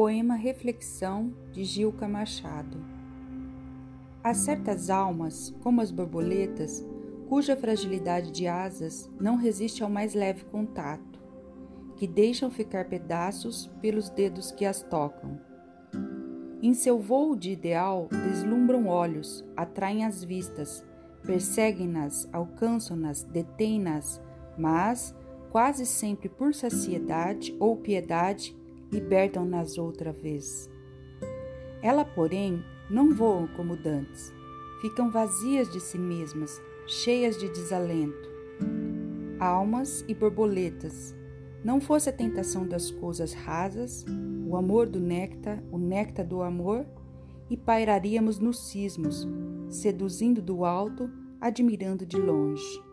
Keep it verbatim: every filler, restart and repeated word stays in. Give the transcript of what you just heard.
Poema Reflexão, de Gilca Machado. Há certas almas, como as borboletas, cuja fragilidade de asas não resiste ao mais leve contato, que deixam ficar pedaços pelos dedos que as tocam. Em seu vôo de ideal deslumbram olhos, atraem as vistas, perseguem-nas, alcançam-nas, detêm-nas, mas, quase sempre por saciedade ou piedade, libertam-nas outra vez. Ela, porém, não voam como dantes, ficam vazias de si mesmas, cheias de desalento. Almas e borboletas, não fosse a tentação das coisas rasas, o amor do néctar, o néctar do amor, e pairaríamos nos cismos, seduzindo do alto, admirando de longe.